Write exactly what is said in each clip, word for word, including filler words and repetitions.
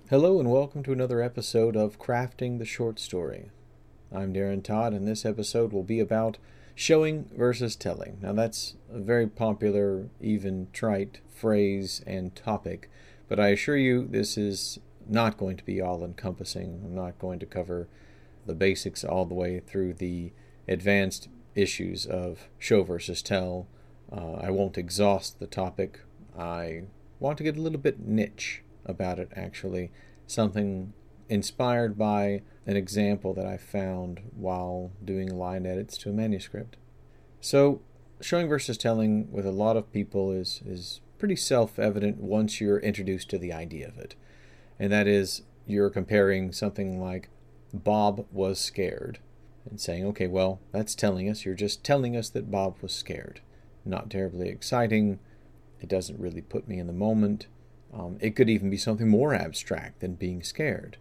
Hello and welcome to another episode of Crafting the Short Story. I'm Darren Todd, and this episode will be about showing versus telling. Now, that's a very popular, even trite phrase and topic, but I assure you this is not going to be all-encompassing. I'm not going to cover the basics all the way through the advanced issues of show versus tell. Uh, I won't exhaust the topic. I want to get a little bit niche about it, actually. Something inspired by an example that I found while doing line edits to a manuscript. So, showing versus telling with a lot of people is, is pretty self-evident once you're introduced to the idea of it. And that is, you're comparing something like Bob was scared and saying, okay, well, that's telling us. You're just telling us that Bob was scared. Not terribly exciting. It doesn't really put me in the moment. Um, it could even be something more abstract than being scared.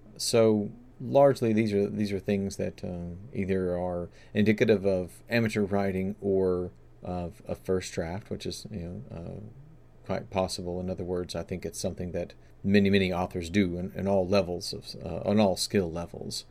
So largely these are these are things that uh, either are indicative of amateur writing or of a first draft, which is you know uh, quite possible. In other words, I think it's something that many many authors do in, in all levels of uh, on all skill levels.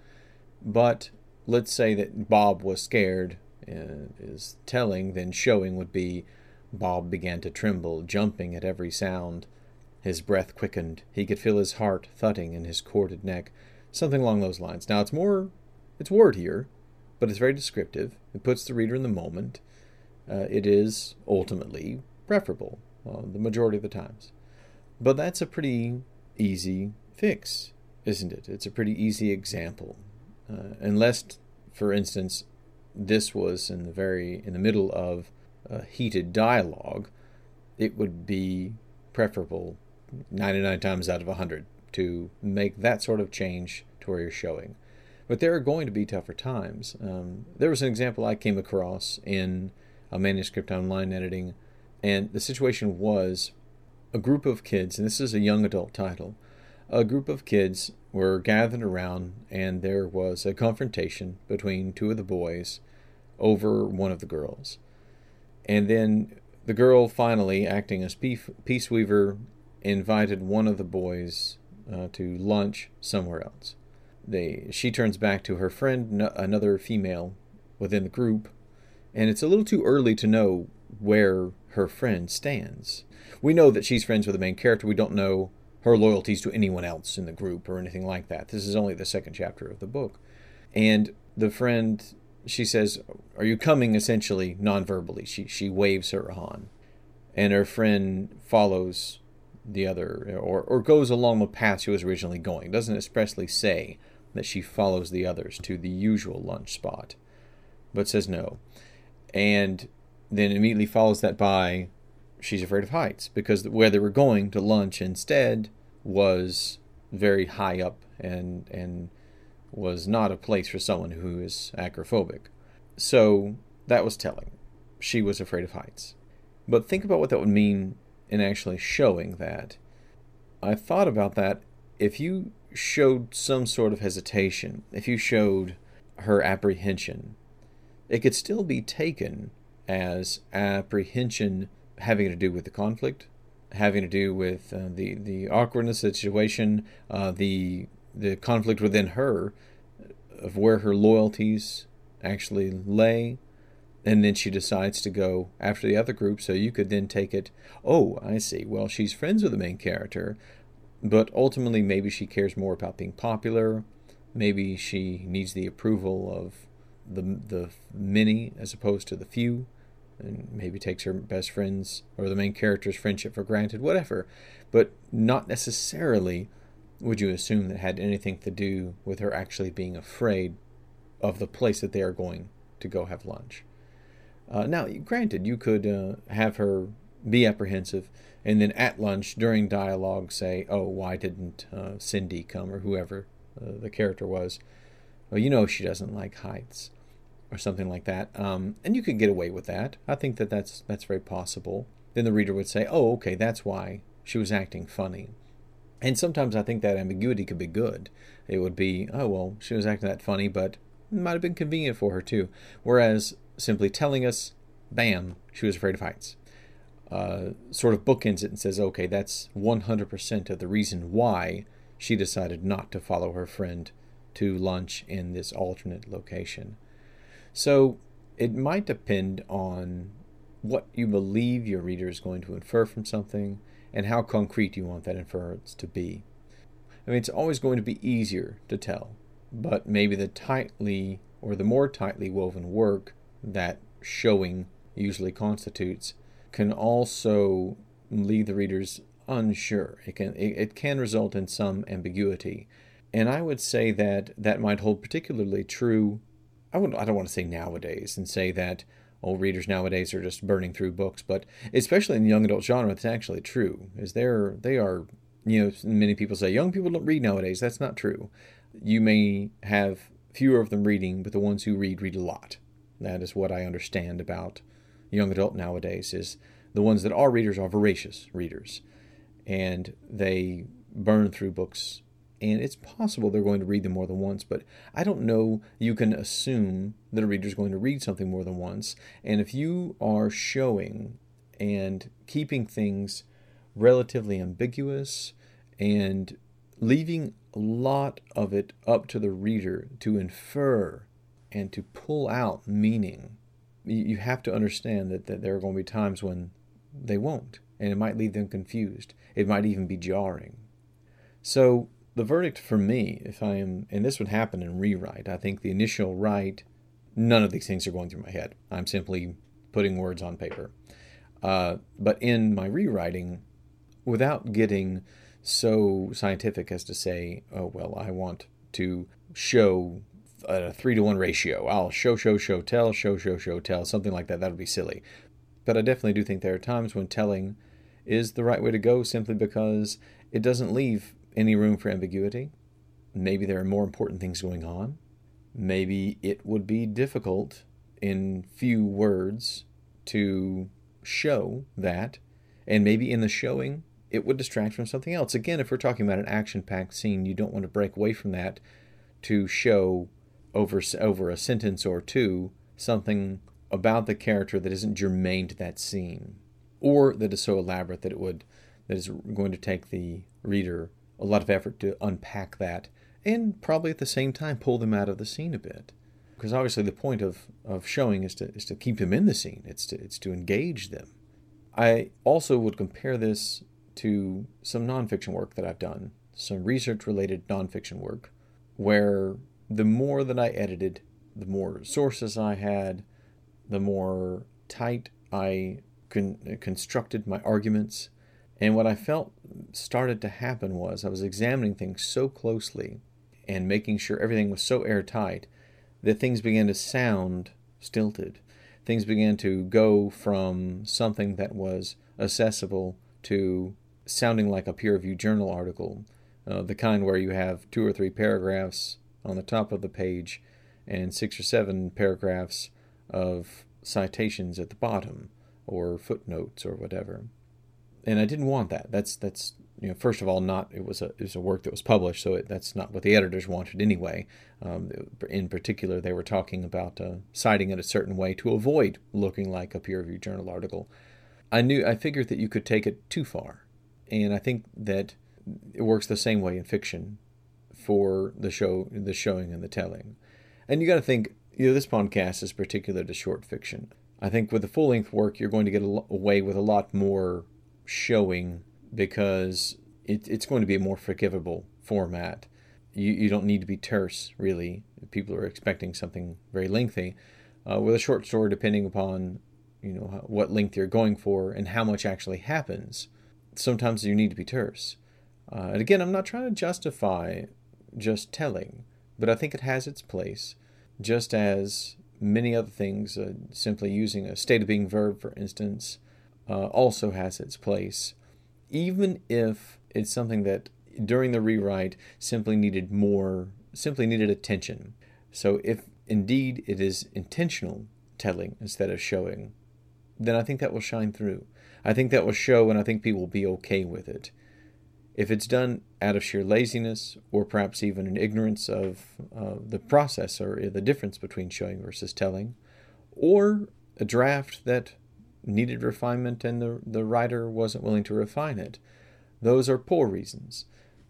But let's say that Bob was scared uh, is telling, then showing would be Bob began to tremble, jumping at every sound. His breath quickened. He could feel his heart thudding in his corded neck. Something along those lines. Now, it's more, it's wordier, but it's very descriptive. It puts the reader in the moment. Uh, it is, ultimately, preferable uh, the majority of the times. But that's a pretty easy fix, isn't it? It's a pretty easy example. Uh, unless, for instance, this was in the very, in the middle of a heated dialogue, it would be preferable ninety-nine times out of one hundred to make that sort of change to where you're showing. But there are going to be tougher times. Um, there was an example I came across in a manuscript on line editing, and the situation was a group of kids, and this is a young adult title, a group of kids were gathered around, and there was a confrontation between two of the boys over one of the girls. And then the girl finally, acting as Peace Weaver, invited one of the boys uh, to lunch somewhere else. They, she turns back to her friend, no, another female within the group, and it's a little too early to know where her friend stands. We know that she's friends with the main character. We don't know her loyalties to anyone else in the group or anything like that. This is only the second chapter of the book. And the friend, she says, are you coming, essentially, non-verbally? She, she waves her on. And her friend follows the other, or, or goes along the path she was originally going. Doesn't expressly say that she follows the others to the usual lunch spot, but says no. And then immediately follows that by, she's afraid of heights, because where they were going to lunch instead was very high up and, and was not a place for someone who is acrophobic. So that was telling. She was afraid of heights. But think about what that would mean in actually showing that. I thought about that. If you showed some sort of hesitation, if you showed her apprehension, it could still be taken as apprehension having to do with the conflict, having to do with uh, the, the awkwardness of the situation, uh, the, the conflict within her, of where her loyalties actually lay. And then she decides to go after the other group, so you could then take it, oh, I see, well, she's friends with the main character, but ultimately maybe she cares more about being popular, maybe she needs the approval of the the many as opposed to the few, and maybe takes her best friend's or the main character's friendship for granted, whatever. But not necessarily would you assume that had anything to do with her actually being afraid of the place that they are going to go have lunch. Uh, now, granted, you could uh, have her be apprehensive and then at lunch during dialogue say, oh, why didn't uh, Cindy come, or whoever uh, the character was? Well, you know she doesn't like heights, or something like that. Um, and you could get away with that. I think that that's, that's very possible. Then the reader would say, oh, okay, that's why she was acting funny. And sometimes I think that ambiguity could be good. It would be, oh, well, she was acting that funny, but it might have been convenient for her too. Whereas simply telling us, bam, she was afraid of heights, uh, sort of bookends it and says, okay, that's one hundred percent of the reason why she decided not to follow her friend to lunch in this alternate location. So it might depend on what you believe your reader is going to infer from something and how concrete you want that inference to be. I mean, it's always going to be easier to tell, but maybe the tightly or the more tightly woven work that showing usually constitutes can also leave the readers unsure. It can it, it can result in some ambiguity, and I would say that that might hold particularly true. I would I don't want to say nowadays and say that all readers nowadays are just burning through books, but especially in the young adult genre, it's actually true. Is there they are you know many people say young people don't read nowadays. That's not true. You may have fewer of them reading, but the ones who read read a lot. That is what I understand about young adult nowadays. Is the ones that are readers are voracious readers, and they burn through books. And it's possible they're going to read them more than once, but I don't know you can assume that a reader is going to read something more than once. And if you are showing and keeping things relatively ambiguous and leaving a lot of it up to the reader to infer and to pull out meaning, you have to understand that, that there are going to be times when they won't, and it might leave them confused. It might even be jarring. So the verdict for me, if I am, and this would happen in rewrite, I think the initial write, none of these things are going through my head. I'm simply putting words on paper. Uh, but in my rewriting, without getting so scientific as to say, oh, well, I want to show a three to one ratio. I'll show, show, show, tell, show, show, show, tell, something like that. That would be silly. But I definitely do think there are times when telling is the right way to go simply because it doesn't leave any room for ambiguity. Maybe there are more important things going on. Maybe it would be difficult in few words to show that, and maybe in the showing it would distract from something else. Again, if we're talking about an action-packed scene, you don't want to break away from that to show over over a sentence or two something about the character that isn't germane to that scene, or that is so elaborate that it would that is going to take the reader a lot of effort to unpack that, and probably at the same time pull them out of the scene a bit. Because obviously the point of, of showing is to is to keep them in the scene. It's to it's to engage them. I also would compare this to some nonfiction work that I've done, some research-related nonfiction work, where the more that I edited, the more sources I had, the more tight I con- constructed my arguments. And what I felt started to happen was I was examining things so closely and making sure everything was so airtight that things began to sound stilted. Things began to go from something that was accessible to sounding like a peer-reviewed journal article, uh, the kind where you have two or three paragraphs on the top of the page and six or seven paragraphs of citations at the bottom or footnotes or whatever. And I didn't want that. That's that's you know first of all not it was a it was a work that was published, so it, that's not what the editors wanted anyway. Um, in particular, they were talking about uh, citing it a certain way to avoid looking like a peer-reviewed journal article. I knew I figured that you could take it too far, and I think that it works the same way in fiction for the show, the showing and the telling. And you got to think, you know, this podcast is particular to short fiction. I think with the full-length work, you're going to get away with a lot more showing because it, it's going to be a more forgivable format. You you don't need to be terse, really. People are expecting something very lengthy. Uh, with a short story, depending upon you know what length you're going for and how much actually happens, sometimes you need to be terse. Uh, and again, I'm not trying to justify just telling, but I think it has its place, just as many other things, uh, simply using a state of being verb, for instance, uh, also has its place, even if it's something that during the rewrite simply needed more, simply needed attention. So if indeed it is intentional telling instead of showing, then I think that will shine through. I think that will show, and I think people will be okay with it. If it's done out of sheer laziness, or perhaps even an ignorance of uh, the process or the difference between showing versus telling, or a draft that needed refinement and the, the writer wasn't willing to refine it, those are poor reasons.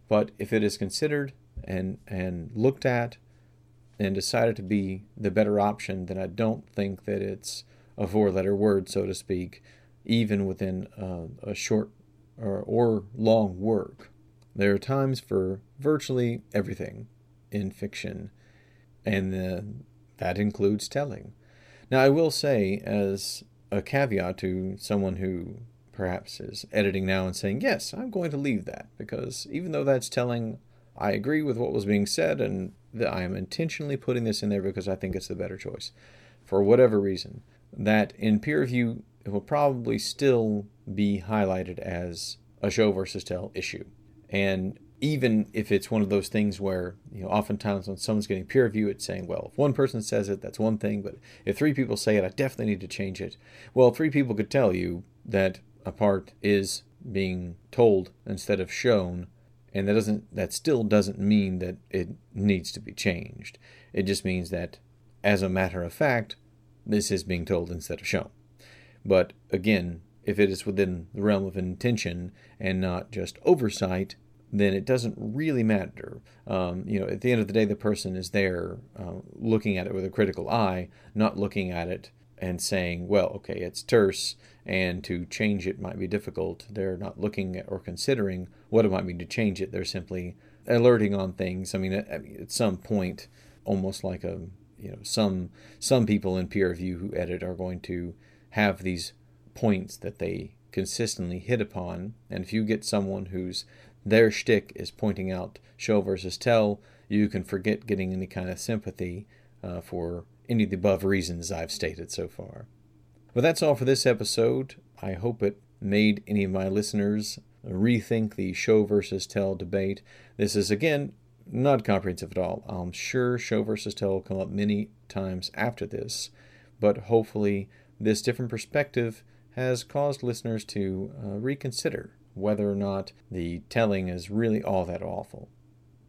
But if it is considered and and looked at and decided to be the better option, then I don't think that it's a four-letter word, so to speak, even within uh, a short or, or long work. There are times for virtually everything in fiction, and the, that includes telling. Now, I will say, as a caveat to someone who perhaps is editing now and saying, yes, I'm going to leave that, because even though that's telling, I agree with what was being said, and that I am intentionally putting this in there because I think it's the better choice, for whatever reason, that in peer review, it will probably still be highlighted as a show versus tell issue. And even if it's one of those things where, you know, oftentimes when someone's getting peer review, it's saying, well, if one person says it, that's one thing, but if three people say it, I definitely need to change it. Well, three people could tell you that a part is being told instead of shown, and that doesn't that still doesn't mean that it needs to be changed. It just means that, as a matter of fact, this is being told instead of shown. But again, if it is within the realm of intention and not just oversight, then it doesn't really matter. Um, you know, at the end of the day, the person is there uh, looking at it with a critical eye, not looking at it and saying, well, okay, it's terse, and to change it might be difficult. They're not looking at or considering what it might mean to change it. They're simply alerting on things. I mean, at, at some point, almost like a, you know, some some people in peer review who edit are going to have these points that they consistently hit upon. And if you get someone whose their shtick is pointing out show versus tell, you can forget getting any kind of sympathy uh, for any of the above reasons I've stated so far. But that's all for this episode. I hope it made any of my listeners rethink the show versus tell debate. This is, again, not comprehensive at all. I'm sure show versus tell will come up many times after this, but hopefully this different perspective has caused listeners to uh, reconsider whether or not the telling is really all that awful.